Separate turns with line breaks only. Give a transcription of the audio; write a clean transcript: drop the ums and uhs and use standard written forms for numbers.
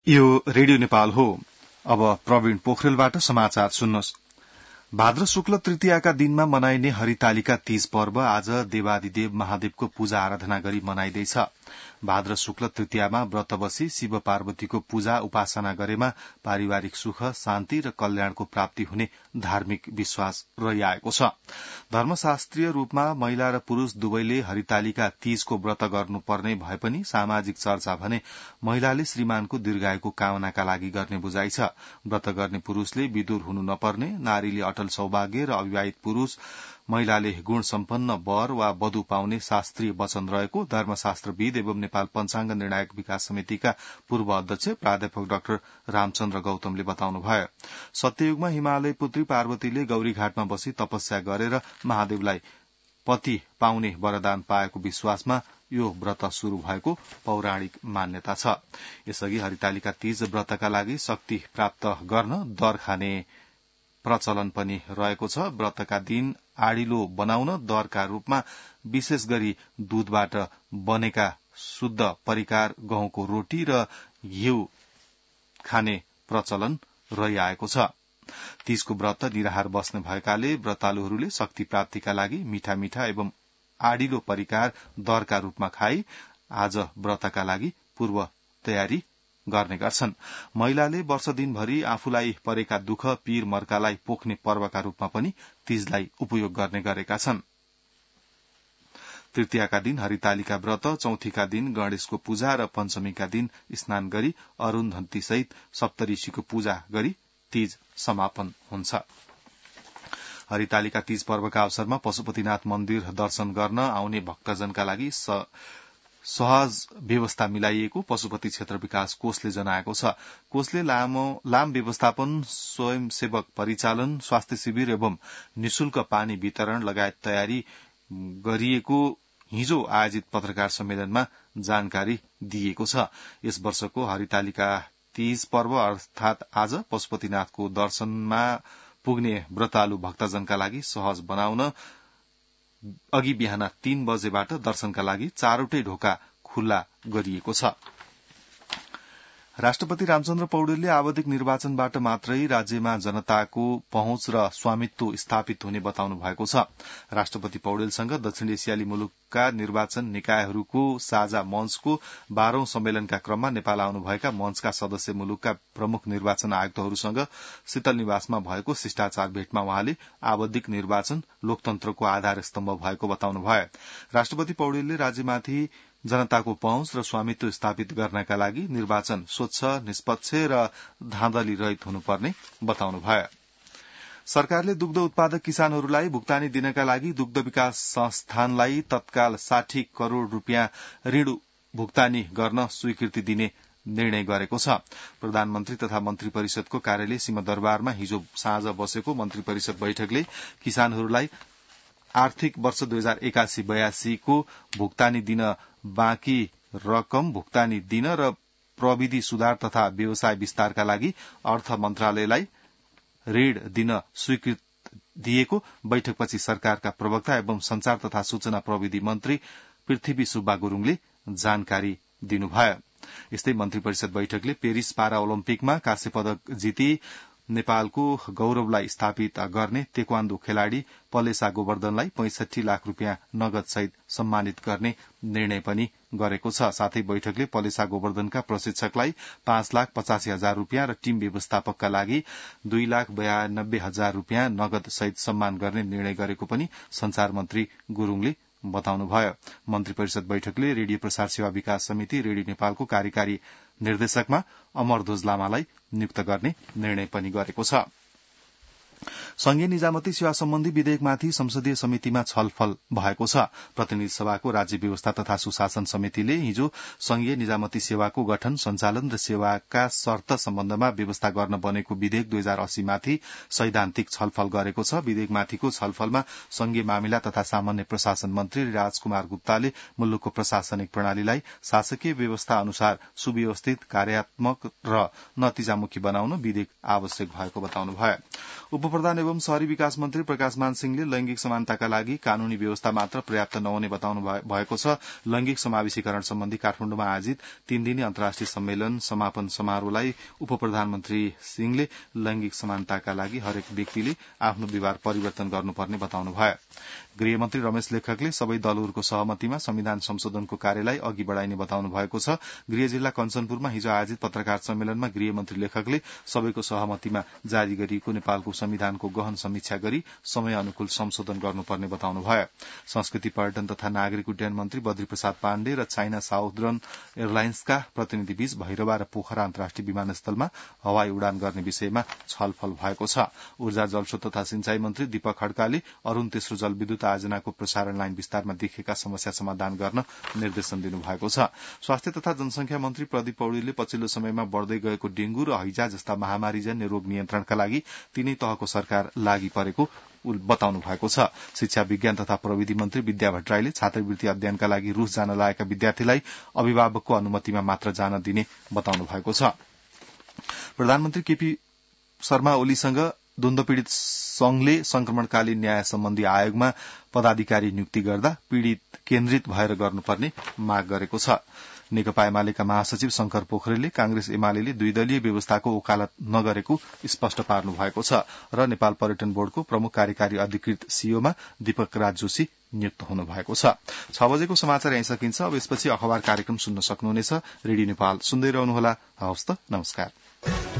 यो रेडियो नेपाल हो। अब प्रवीण पोखरेलबाट समाचार सुन्नुहोस्। भाद्र शुक्ल तृतीयाका दिनमा मनाइने हरितालिका तीज पर्व आज देवादिदेव महादेवको पूजा आराधना गरी मनाइँदैछ। भाद्र शुक्ल तृतीयामा व्रत बसी शिव पार्वतीको पूजा उपासना गरेमा पारिवारिक सुख, शान्ति र कल्याणको प्राप्ति हुने धार्मिक विश्वास रहिआएको छ। धर्मशास्त्रीय रूपमा महिला र पुरूष दुवैले हरितालिका तीजको व्रत गर्नुपर्ने भए पनि सामाजिक चर्चा भने महिलाले श्रीमानको दीर्घायुको कामनाका लागि गर्ने बुझाइ छ। व्रत गर्ने पुरूषले विदुर हुनु नपर्ने, नारीले अटल सौभाग्य र अविवाहित पुरूष महिलाले गुण सम्पन्न वर वा वधु पाउने शास्त्रीय वचन रहेको धर्मशास्त्रविद एवं नेपाल पञ्चाङ्ग निर्णायक विकास समितिका पूर्व अध्यक्ष प्राध्यापक डाक्टर रामचन्द्र गौतमले बताउनुभयो। सत्ययुगमा हिमालय पुत्री पार्वतीले गौरीघाटमा बसी तपस्या गरेर महादेवलाई पति पाउने वरदान पाएको विश्वासमा यो व्रत शुरू भएको पौराणिक मान्यता छ। यसअघि हरितालिका तीज व्रतका लागि शक्ति प्राप्त गर्न दर खाने प्रचलन पनि रहेको छ। व्रतका दिन आडिलो बनाउन दरका रूपमा विशेष गरी दूधबाट बनेका शुद्ध परिकार, गहुँको रोटी र घिउ खाने प्रचलन रहिआएको छ। तीजको व्रत निराहार बस्ने भएकाले व्रतालुहरूले शक्ति प्राप्तिका लागि मीठा मीठा एवं आडिलो परिकार दरका रूपमा खाई आज व्रतका लागि पूर्व तयारी गर्ने गर्छन्। महिलाले वर्ष दिनभरि आफूलाई परेका दुःख पीर मर्कालाई पोख्ने पर्वका रूपमा पनि तीजलाई उपयोग गर्ने गरेका छन्। तृतीयाका दिन हरितालिका व्रत, चौथीका दिन गणेशको पूजा र पञ्चमीका दिन स्नान गरी अरून्धन्ती सहित सप्तऋषिको पूजा गरी तीज समापन हुन्छ। हरितालिका तीज पर्वका अवसरमा पशुपतिनाथ मन्दिर दर्शन गर्न आउने भक्तजनका लागि सहज व्यवस्था मिलाइएको पशुपति क्षेत्र विकास कोषले जनाएको छ। कोषले लाम व्यवस्थापन, स्वयंसेवक परिचालन, स्वास्थ्य शिविर एवं निशुल्क पानी वितरण लगायत तयारी गरिएको हिजो आयोजित पत्रकार सम्मेलनमा जानकारी दिएको छ। यस वर्षको हरितालिका तीज पर्व अर्थात आज पशुपतिनाथको दर्शनमा पुग्ने व्रतालु भक्तजनका लागि सहज बनाउन अघि बिहान 3 बजेबाट दर्शनका लागि चारवटै ढोका खुल्ला गरिएको छ। राष्ट्रपति रामचन्द्र पौडेलले आवधिक निर्वाचनबाट मात्रै राज्यमा जनताको पहुँच र स्वामित्व स्थापित हुने बताउनु भएको छ। राष्ट्रपति पौडेलसँग दक्षिण एसियाली मुलुकका निर्वाचन निकायहरूको साझा मञ्चको 12औं सम्मेलनका क्रममा नेपाल आउनुभएका मञ्चका सदस्य मुलुकका प्रमुख निर्वाचन आयुक्तहरूसँग शीतल निवासमा भएको शिष्टाचार भेटमा वहाँले आवधिक निर्वाचन लोकतन्त्रको आधार स्तम्भ भएको बताउनुभयो। राष्ट्रपति पौडेलले राज्यमाथि जनताको पहुँच र स्वामित्व स्थापित गर्नका लागि निर्वाचन स्वच्छ, निष्पक्ष र धाँधली रहित हुनुपर्ने बताउनुभयो। सरकारले दुग्ध उत्पादक किसानहरूलाई भुक्तानी दिनका लागि दुग्ध विकास संस्थानलाई तत्काल 60 करोड़ रूपियाँ ऋण भुक्तानी गर्न स्वीकृति दिने निर्णय गरेको छ। प्रधानमन्त्री तथा मन्त्री परिषदको कार्यालय सिंहदरबारमा हिजो साँझ बसेको मन्त्री परिषद बैठकले किसानहरूलाई आर्थिक वर्ष 2081-82 को भुक्तानी दिन बाँकी रकम भुक्तानी दिन र प्रविधि सुधार तथा व्यवसाय विस्तारका लागि अर्थ मन्त्रालयलाई ऋण दिन स्वीकृति दिएको बैठकपछि सरकारका प्रवक्ता एवं संचार तथा सूचना प्रविधि मन्त्री पृथ्वी सुब्बा गुरूङले जानकारी दिनुभयो। यस्तै मन्त्री परिषद बैठकले पेरिस पारा ओलम्पिकमा काँस्य पदक जिती नेपालको गौरवलाई स्थापित गर्ने तेक्वान्दो खेलाड़ी पलेसा गोवर्धनलाई 65 लाख रूपियाँ नगद सहित सम्मानित गर्ने निर्णय पनि गरेको छ। साथै बैठकले पलेसा गोवर्धनका प्रशिक्षकलाई 5,85,000 रूपियाँ र टीम व्यवस्थापकका लागि 2,92,000 रूपियाँ नगद सहित सम्मान गर्ने निर्णय गरेको पनि संचार मन्त्री गुरूङले बताउनुभयो। मन्त्री परिषद बैठकले रेडियो प्रसार सेवा विकास समिति रेडियो नेपालको कार्यकारी निर्देशकमा अमरध्वज लामालाई नियुक्त गर्ने निर्णय पनि गरेको छ। संघीय निजामती सेवा सम्बन्धी विधेयकमाथि संसदीय समितिमा छलफल भएको छ। प्रतिनिधि सभाको राज्य व्यवस्था तथा सुशासन समितिले हिजो संघीय निजामती सेवाको गठन, सञ्चालन र सेवाका शर्त सम्बन्धमा व्यवस्था गर्न बनेको विधेयक 2080 माथि सैद्धान्तिक छलफल गरेको छ। विधेयकमाथिको छलफलमा संघीय मामिला तथा सामान्य प्रशासन मन्त्री राजकुमार गुप्ताले मुलुकको प्रशासनिक प्रणालीलाई शासकीय व्यवस्था अनुसार सुव्यवस्थित, कार्यात्मक र नतिजामुखी बनाउन विधेयक आवश्यक भएको बताउनुभयो। उपप्रधान एवं शहरी विकास मन्त्री प्रकाशमान सिंहले लैंगिक समानताका लागि कानूनी व्यवस्था मात्र पर्याप्त नहुने बताउनु भएको छ। लैंगिक समावेशीकरण सम्बन्धी काठमाडौँमा आयोजित 3 दिने अन्तर्राष्ट्रिय सम्मेलन समापन समारोहलाई उपप्रधानमन्त्री सिंहले लैंगिक समानताका लागि हरेक व्यक्तिले आफ्नो व्यवहार परिवर्तन गर्नुपर्ने बताउनुभयो। गृहमन्त्री रमेश लेखकले सबै दलहरूको सहमतिमा संविधान संशोधनको कार्यलाई अघि बढ़ाइने बताउनु भएको छ। गृह जिल्ला कञ्चनपुरमा हिजो आयोजित पत्रकार सम्मेलनमा गृहमन्त्री लेखकले सबैको सहमतिमा जारी गरिएको नेपालको संविधानको गहन समीक्षा गरी समय अनुकूल संशोधन गर्नुपर्ने बताउनुभयो। संस्कृति पर्यटन तथा नागरिक उड्डयन मन्त्री बद्री प्रसाद पाण्डे र चाइना साउदर्न एयरलाइन्सका प्रतिनिधिबीच भैरवा र पोखरा अन्तर्राष्ट्रिय विमानस्थलमा हवाई उडान गर्ने विषयमा छलफल भएको छ। ऊर्जा जलस्रोत तथा सिंचाई मन्त्री दीपक खड्काले अरूण तेस्रो जलविद्युत आयोजनाको प्रसारण लाइन विस्तारमा देखिएका समस्या समाधान गर्न निर्देशन दिनुभएको छ। स्वास्थ्य तथा जनसंख्या मन्त्री प्रदीप पौडेलले पछिल्लो समयमा बढ़दै गएको डेंगू र हैजा जस्ता महामारीजन्य रोग नियन्त्रणका लागि तीनै तहको सरकार लागि परेको बताउनु भएको छ। शिक्षा विज्ञान तथा प्रविधि मन्त्री विद्या भट्टराईले छात्रवृत्ति अध्ययनका लागि रूस जान लागेका विद्यार्थीलाई अभिभावकको अनुमतिमा मात्र जान दिने बताउनु भएको छ। प्रधानमन्त्री केपी शर्मा ओलीसँग द्वन्द्व पीड़ित संघले संक्रमणकालीन न्याय सम्बन्धी आयोगमा पदाधिकारी नियुक्ति गर्दा पीड़ित केन्द्रित भएर गर्नुपर्ने माग गरेको छ। नेकपा एमालेका महासचिव शंकर पोखरेलले कांग्रेस एमाले द्विदलीय व्यवस्थाको वकालत नगरेको स्पष्ट पार्नु भएको छ र नेपाल पर्यटन बोर्डको प्रमुख कार्यकारी अधिकृत सीओमा दीपक राज जोशी नियुक्त हुनु भएको छ। 6 बजेको समाचार यही सकिन्छ। अब यसपछि अखबार कार्यक्रम सुन्न सक्नुहुनेछ। रेडियो नेपाल सुन्दै रहनुहोला। हवस् त, नमस्कार।